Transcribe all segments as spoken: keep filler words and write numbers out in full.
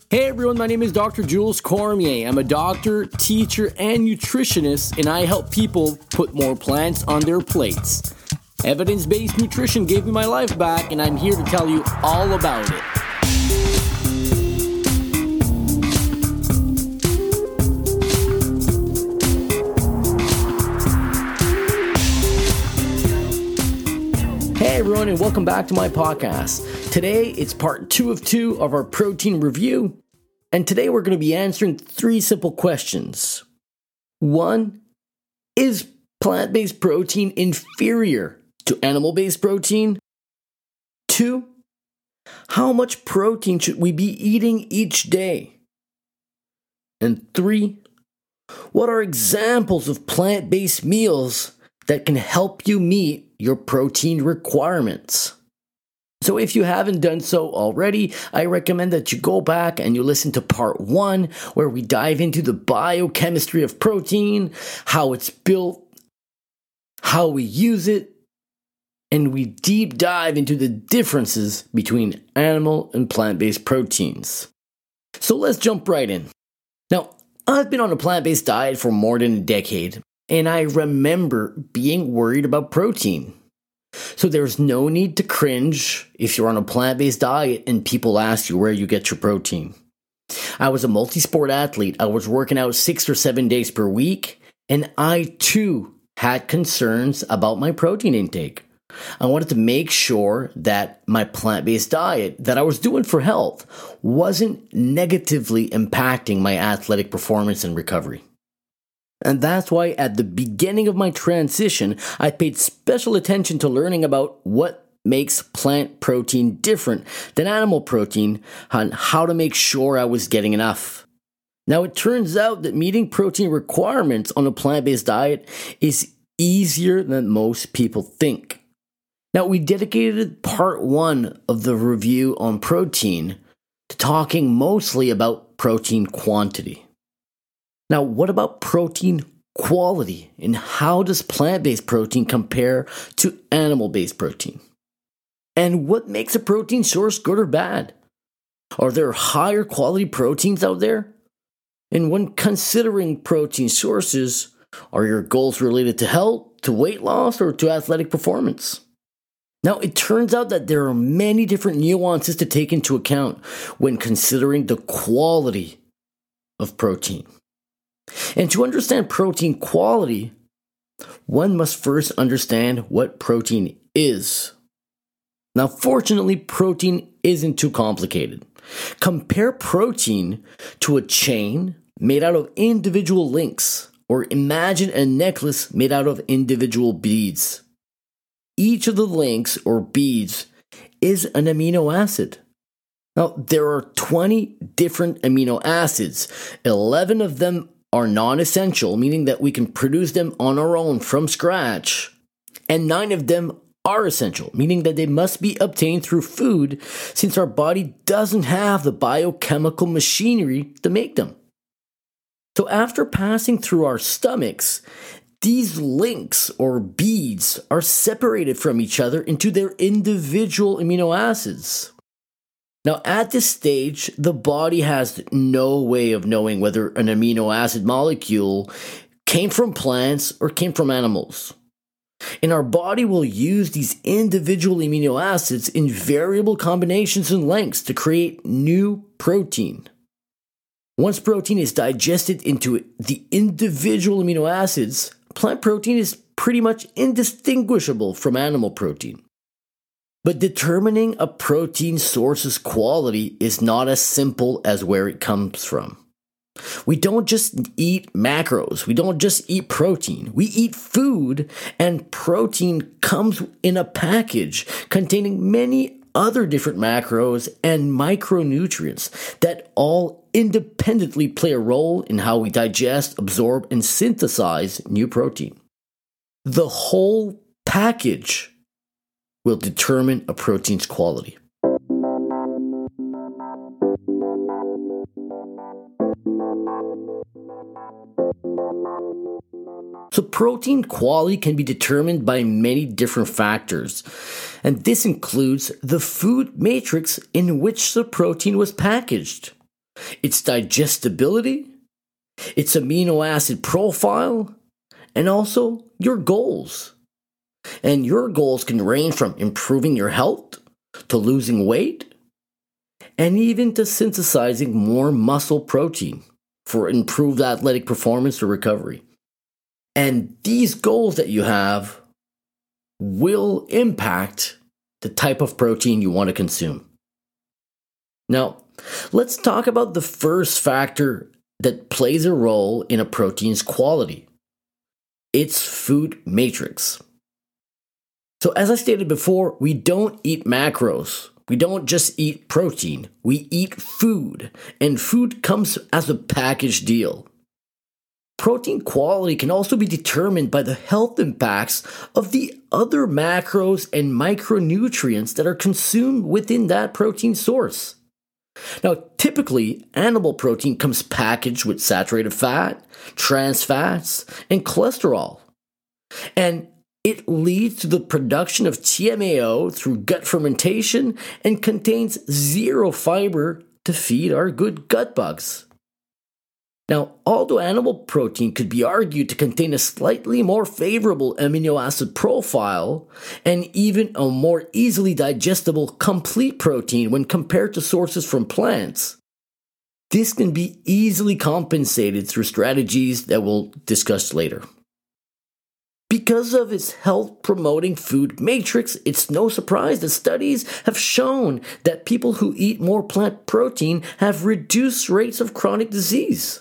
Hey everyone, my name is Doctor Jules Cormier. I'm a doctor, teacher, and nutritionist, and I help people put more plants on their plates. Evidence-based nutrition gave me my life back, and I'm here to tell you all about it. Hey everyone, and welcome back to my podcast. Today, it's part two of two of our protein review, and today we're going to be answering three simple questions. One, is plant-based protein inferior to animal-based protein? Two, how much protein should we be eating each day? And three, what are examples of plant-based meals that can help you meet your protein requirements? So if you haven't done so already, I recommend that you go back and you listen to part one, where we dive into the biochemistry of protein, how it's built, how we use it, and we deep dive into the differences between animal and plant-based proteins. So let's jump right in. Now, I've been on a plant-based diet for more than a decade, and I remember being worried about protein. So there's no need to cringe if you're on a plant-based diet and people ask you where you get your protein. I was a multi-sport athlete. I was working out six or seven days per week, and I too had concerns about my protein intake. I wanted to make sure that my plant-based diet that I was doing for health wasn't negatively impacting my athletic performance and recovery. And that's why at the beginning of my transition, I paid special attention to learning about what makes plant protein different than animal protein and how to make sure I was getting enough. Now, it turns out that meeting protein requirements on a plant-based diet is easier than most people think. Now, we dedicated part one of the review on protein to talking mostly about protein quantity. Now, what about protein quality, and how does plant-based protein compare to animal-based protein? And what makes a protein source good or bad? Are there higher quality proteins out there? And when considering protein sources, are your goals related to health, to weight loss, or to athletic performance? Now, it turns out that there are many different nuances to take into account when considering the quality of protein. And to understand protein quality, one must first understand what protein is. Now, fortunately, protein isn't too complicated. Compare protein to a chain made out of individual links, or imagine a necklace made out of individual beads. Each of the links or beads is an amino acid. Now, there are twenty different amino acids. eleven of them are non-essential, meaning that we can produce them on our own from scratch. And nine of them are essential, meaning that they must be obtained through food, since our body doesn't have the biochemical machinery to make them. So after passing through our stomachs, these links or beads are separated from each other into their individual amino acids. Now, at this stage, the body has no way of knowing whether an amino acid molecule came from plants or came from animals. And our body will use these individual amino acids in variable combinations and lengths to create new protein. Once protein is digested into the individual amino acids, plant protein is pretty much indistinguishable from animal protein. But determining a protein source's quality is not as simple as where it comes from. We don't just eat macros. We don't just eat protein. We eat food, and protein comes in a package containing many other different macros and micronutrients that all independently play a role in how we digest, absorb, and synthesize new protein. The whole package will determine a protein's quality. So protein quality can be determined by many different factors, and this includes the food matrix in which the protein was packaged. its digestibility, its amino acid profile, and also your goals. And your goals can range from improving your health to losing weight, and even to synthesizing more muscle protein for improved athletic performance or recovery. And these goals that you have will impact the type of protein you want to consume. Now, let's talk about the first factor that plays a role in a protein's quality. It's food matrix. So as I stated before, we don't eat macros. We don't just eat protein. We eat food, and food comes as a package deal. Protein quality can also be determined by the health impacts of the other macros and micronutrients that are consumed within that protein source. Now, typically, animal protein comes packaged with saturated fat, trans fats, and cholesterol. And it leads to the production of T M A O through gut fermentation and contains zero fiber to feed our good gut bugs. Now, although animal protein could be argued to contain a slightly more favorable amino acid profile and even a more easily digestible complete protein when compared to sources from plants, this can be easily compensated through strategies that we'll discuss later. Because of its health-promoting food matrix, it's no surprise that studies have shown that people who eat more plant protein have reduced rates of chronic disease.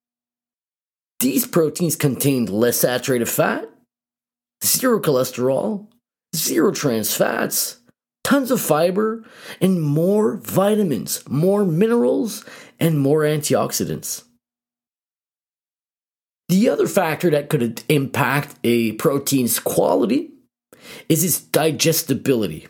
These proteins contain less saturated fat, zero cholesterol, zero trans fats, tons of fiber, and more vitamins, more minerals, and more antioxidants. The other factor that could impact a protein's quality is its digestibility.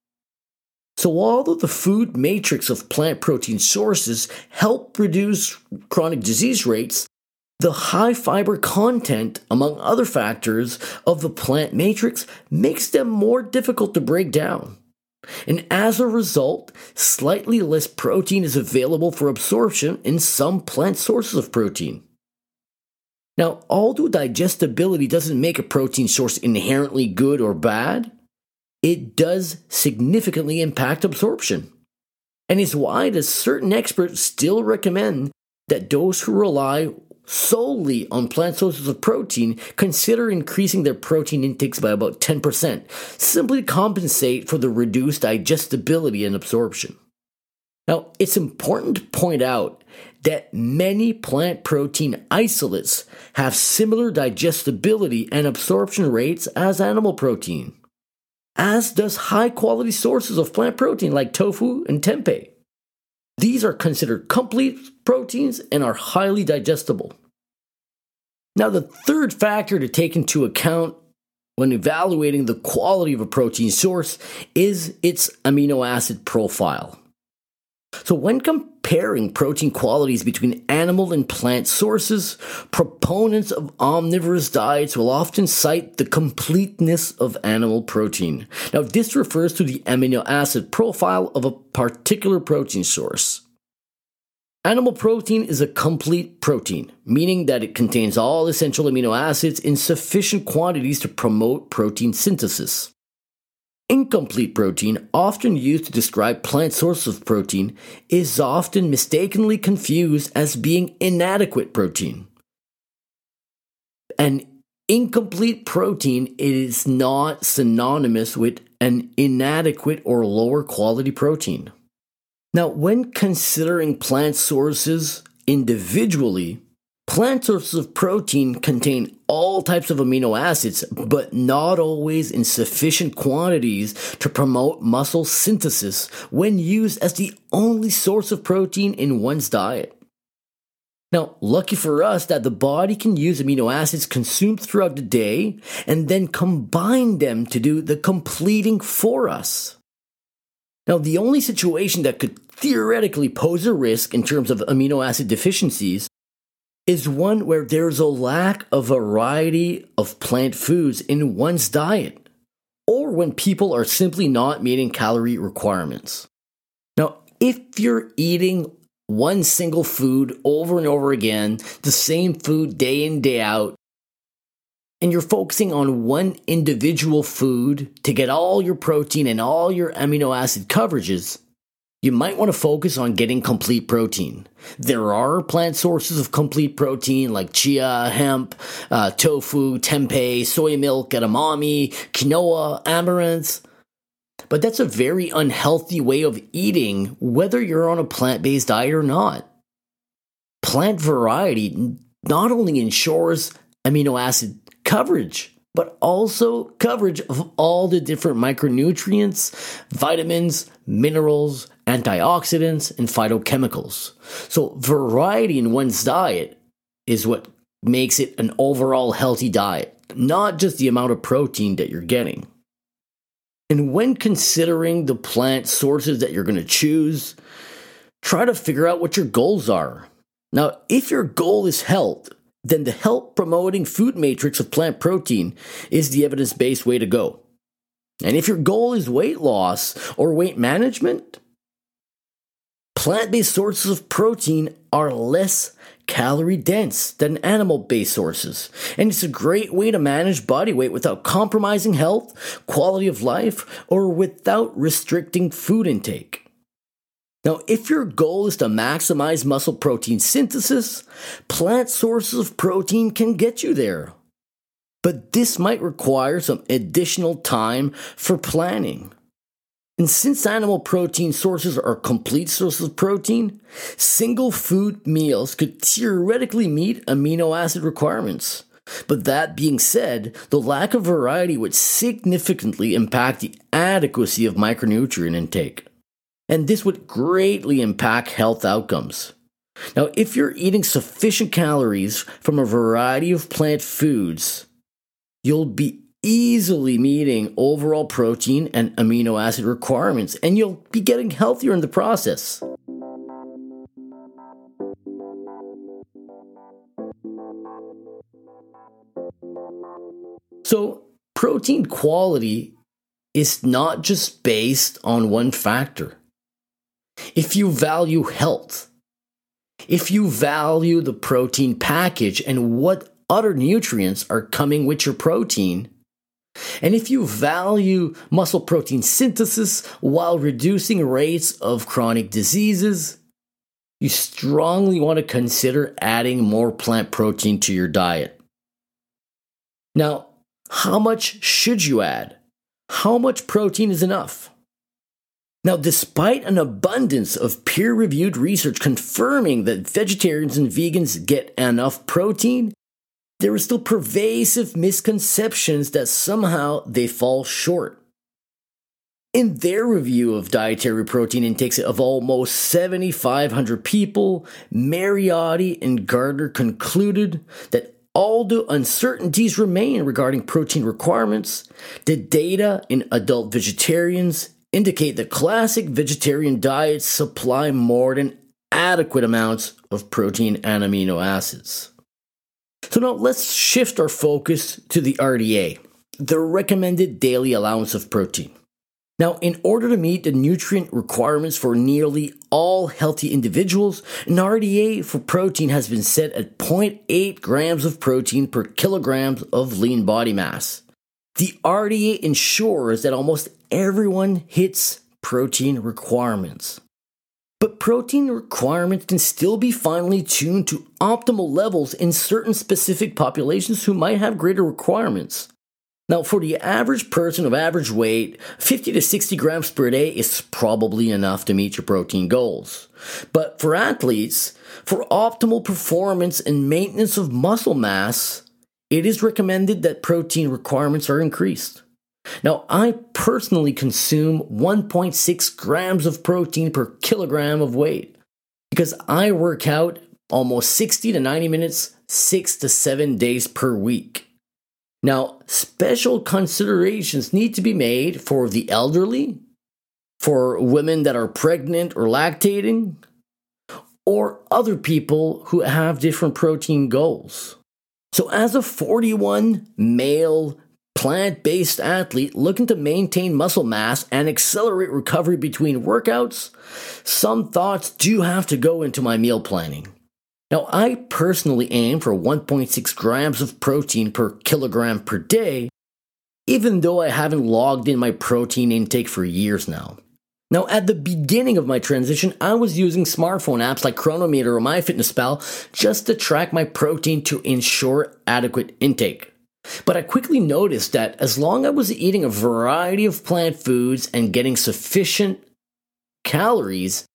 So although the food matrix of plant protein sources help reduce chronic disease rates, the high fiber content, among other factors, of the plant matrix makes them more difficult to break down. And as a result, slightly less protein is available for absorption in some plant sources of protein. Now, although digestibility doesn't make a protein source inherently good or bad, it does significantly impact absorption. And is why does certain experts still recommend that those who rely solely on plant sources of protein consider increasing their protein intakes by about ten percent, simply to compensate for the reduced digestibility and absorption. Now, it's important to point out that many plant protein isolates have similar digestibility and absorption rates as animal protein, as does high-quality sources of plant protein like tofu and tempeh. These are considered complete proteins and are highly digestible. Now, the third factor to take into account when evaluating the quality of a protein source is its amino acid profile. So when comparing protein qualities between animal and plant sources, proponents of omnivorous diets will often cite the completeness of animal protein. Now, this refers to the amino acid profile of a particular protein source. Animal protein is a complete protein, meaning that it contains all essential amino acids in sufficient quantities to promote protein synthesis. Incomplete protein, often used to describe plant sources of protein, is often mistakenly confused as being inadequate protein. An incomplete protein is not synonymous with an inadequate or lower quality protein. Now, when considering plant sources individually, plant sources of protein contain all types of amino acids, but not always in sufficient quantities to promote muscle synthesis when used as the only source of protein in one's diet. Now, lucky for us that the body can use amino acids consumed throughout the day and then combine them to do the completing for us. Now, the only situation that could theoretically pose a risk in terms of amino acid deficiencies is one where there's a lack of variety of plant foods in one's diet, or when people are simply not meeting calorie requirements. Now, if you're eating one single food over and over again, the same food day in, day out, and you're focusing on one individual food to get all your protein and all your amino acid coverages, you might want to focus on getting complete protein. There are plant sources of complete protein like chia, hemp, uh, tofu, tempeh, soy milk, edamame, quinoa, amaranth. But that's a very unhealthy way of eating, whether you're on a plant-based diet or not. Plant variety not only ensures amino acid coverage, but also coverage of all the different micronutrients, vitamins, minerals, antioxidants, and phytochemicals. So variety in one's diet is what makes it an overall healthy diet, not just the amount of protein that you're getting. And when considering the plant sources that you're going to choose, try to figure out what your goals are. Now, if your goal is health, then the health-promoting food matrix of plant protein is the evidence-based way to go. And if your goal is weight loss or weight management, plant-based sources of protein are less calorie-dense than animal-based sources. And it's a great way to manage body weight without compromising health, quality of life, or without restricting food intake. Now, if your goal is to maximize muscle protein synthesis, plant sources of protein can get you there. But this might require some additional time for planning. And since animal protein sources are complete sources of protein, single food meals could theoretically meet amino acid requirements. But that being said, the lack of variety would significantly impact the adequacy of micronutrient intake. And this would greatly impact health outcomes. Now, if you're eating sufficient calories from a variety of plant foods, you'll be easily meeting overall protein and amino acid requirements, and you'll be getting healthier in the process. So, protein quality is not just based on one factor. If you value health, if you value the protein package and what other nutrients are coming with your protein, and if you value muscle protein synthesis while reducing rates of chronic diseases, you strongly want to consider adding more plant protein to your diet. Now, how much should you add? How much protein is enough? Now, despite an abundance of peer-reviewed research confirming that vegetarians and vegans get enough protein, there are still pervasive misconceptions that somehow they fall short. In their review of dietary protein intakes of almost seven thousand five hundred people, Mariotti and Gardner concluded that although uncertainties remain regarding protein requirements, the data in adult vegetarians indicate that classic vegetarian diets supply more than adequate amounts of protein and amino acids. So now let's shift our focus to the R D A, the recommended daily allowance of protein. Now, in order to meet the nutrient requirements for nearly all healthy individuals, an R D A for protein has been set at zero point eight grams of protein per kilogram of lean body mass. The R D A ensures that almost everyone hits protein requirements. But protein requirements can still be finely tuned to optimal levels in certain specific populations who might have greater requirements. Now, for the average person of average weight, fifty to sixty grams per day is probably enough to meet your protein goals. But for athletes, for optimal performance and maintenance of muscle mass, it is recommended that protein requirements are increased. Now, I personally consume one point six grams of protein per kilogram of weight because I work out almost sixty to ninety minutes, six to seven days per week. Now, special considerations need to be made for the elderly, for women that are pregnant or lactating, or other people who have different protein goals. So as a forty-one male plant-based athlete looking to maintain muscle mass and accelerate recovery between workouts, some thoughts do have to go into my meal planning. Now, I personally aim for one point six grams of protein per kilogram per day, even though I haven't logged in my protein intake for years now. Now, at the beginning of my transition, I was using smartphone apps like Chronometer or MyFitnessPal just to track my protein to ensure adequate intake. But I quickly noticed that as long as I was eating a variety of plant foods and getting sufficient calories,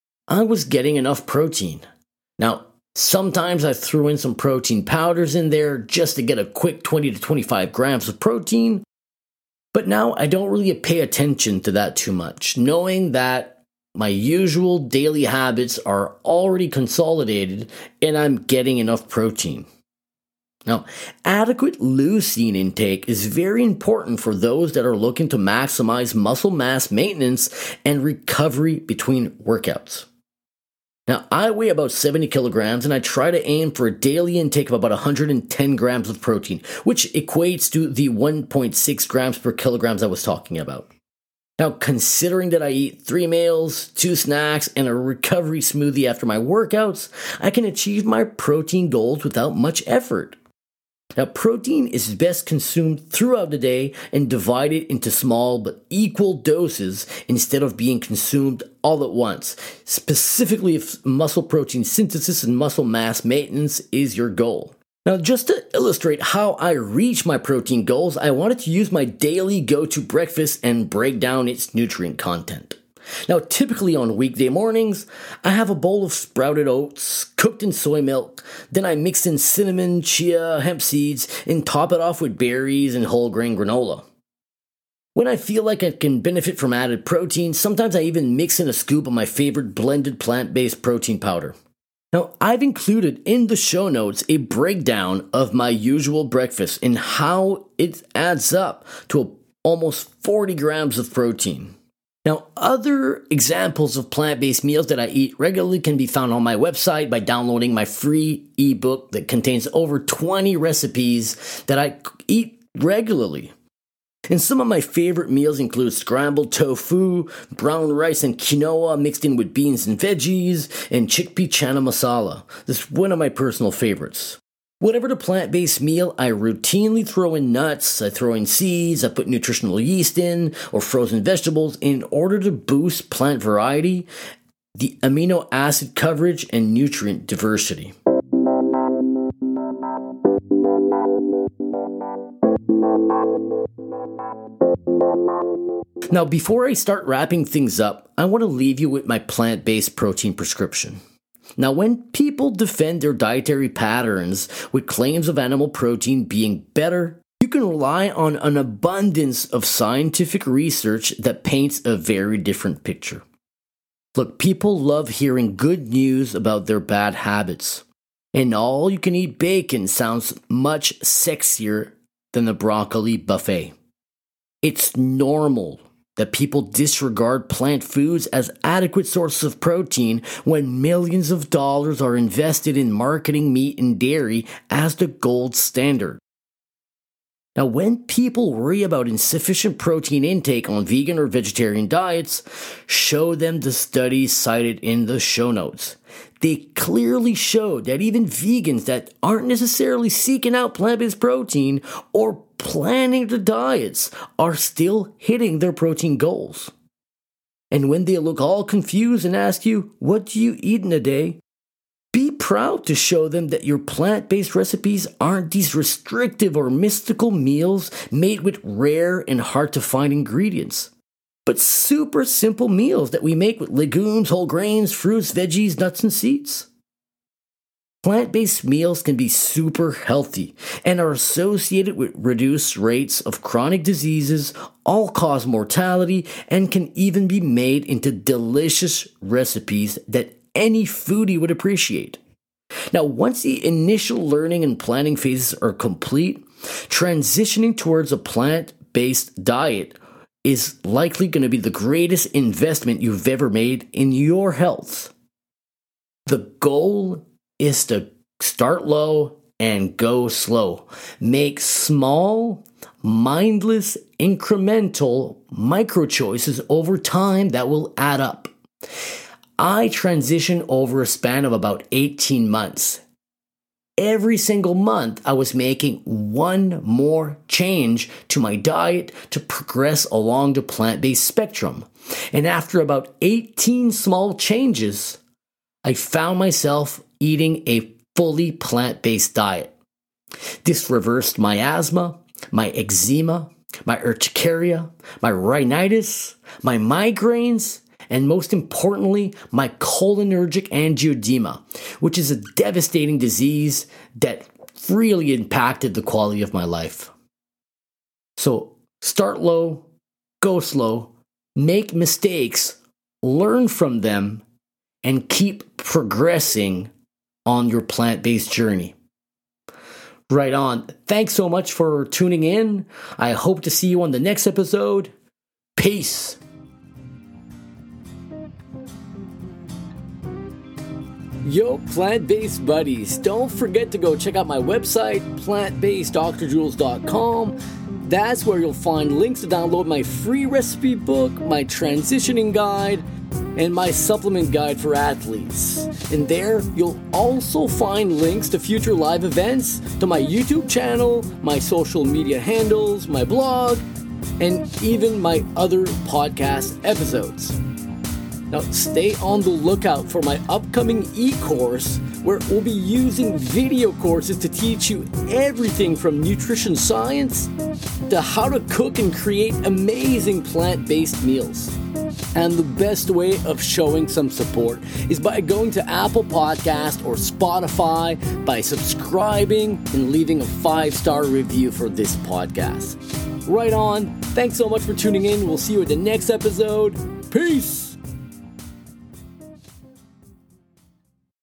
I was getting enough protein. Now, sometimes I threw in some protein powders in there just to get a quick twenty to twenty-five grams of protein. But now I don't really pay attention to that too much, knowing that my usual daily habits are already consolidated and I'm getting enough protein. Now, adequate leucine intake is very important for those that are looking to maximize muscle mass maintenance and recovery between workouts. Now, I weigh about seventy kilograms and I try to aim for a daily intake of about one hundred ten grams of protein, which equates to the one point six grams per kilograms I was talking about. Now, considering that I eat three meals, two snacks, and a recovery smoothie after my workouts, I can achieve my protein goals without much effort. Now, protein is best consumed throughout the day and divided into small but equal doses instead of being consumed all at once, specifically if muscle protein synthesis and muscle mass maintenance is your goal. Now, just to illustrate how I reach my protein goals, I wanted to use my daily go-to breakfast and break down its nutrient content. Now, typically on weekday mornings, I have a bowl of sprouted oats cooked in soy milk. Then I mix in cinnamon, chia, hemp seeds, and top it off with berries and whole grain granola. When I feel like I can benefit from added protein, sometimes I even mix in a scoop of my favorite blended plant-based protein powder. Now, I've included in the show notes a breakdown of my usual breakfast and how it adds up to a, almost forty grams of protein. Now, other examples of plant-based meals that I eat regularly can be found on my website by downloading my free ebook that contains over twenty recipes that I eat regularly. And some of my favorite meals include scrambled tofu, brown rice and quinoa mixed in with beans and veggies, and chickpea chana masala. This is one of my personal favorites. Whatever the plant-based meal, I routinely throw in nuts, I throw in seeds, I put nutritional yeast in, or frozen vegetables in order to boost plant variety, the amino acid coverage, and nutrient diversity. Now, before I start wrapping things up, I want to leave you with my plant-based protein prescription. Now, when people defend their dietary patterns with claims of animal protein being better, you can rely on an abundance of scientific research that paints a very different picture. Look, people love hearing good news about their bad habits. And all-you-can-eat bacon sounds much sexier than the broccoli buffet. It's normal that people disregard plant foods as adequate sources of protein when millions of dollars are invested in marketing meat and dairy as the gold standard. Now, when people worry about insufficient protein intake on vegan or vegetarian diets, show them the studies cited in the show notes. They clearly show that even vegans that aren't necessarily seeking out plant-based protein or planning their diets are still hitting their protein goals. And when they look all confused and ask you, what do you eat in a day? Be proud to show them that your plant-based recipes aren't these restrictive or mystical meals made with rare and hard-to-find ingredients, but super simple meals that we make with legumes, whole grains, fruits, veggies, nuts, and seeds. Plant-based meals can be super healthy and are associated with reduced rates of chronic diseases, all-cause mortality, and can even be made into delicious recipes that any foodie would appreciate. Now, once the initial learning and planning phases are complete, transitioning towards a plant-based diet is likely going to be the greatest investment you've ever made in your health. The goal is to start low and go slow. Make small, mindless, incremental, micro choices over time that will add up. I transitioned over a span of about eighteen months. Every single month, I was making one more change to my diet to progress along the plant-based spectrum. And after about eighteen small changes, I found myself eating a fully plant-based diet. This reversed my asthma, my eczema, my urticaria, my rhinitis, my migraines, and most importantly, my cholinergic angioedema, which is a devastating disease that really impacted the quality of my life. So start low, go slow, make mistakes, learn from them, and keep progressing on your plant-based journey. Right on. Thanks so much for tuning in. I hope to see you on the next episode. Peace. Yo, plant-based buddies, don't forget to go check out my website, plant based dr jules dot com. That's where you'll find links to download my free recipe book, my transitioning guide, and my supplement guide for athletes. And there, you'll also find links to future live events, to my YouTube channel, my social media handles, my blog, and even my other podcast episodes. Now, stay on the lookout for my upcoming e-course where we'll be using video courses to teach you everything from nutrition science to how to cook and create amazing plant-based meals. And the best way of showing some support is by going to Apple Podcast or Spotify, by subscribing and leaving a five-star review for this podcast. Right on. Thanks so much for tuning in. We'll see you at the next episode. Peace.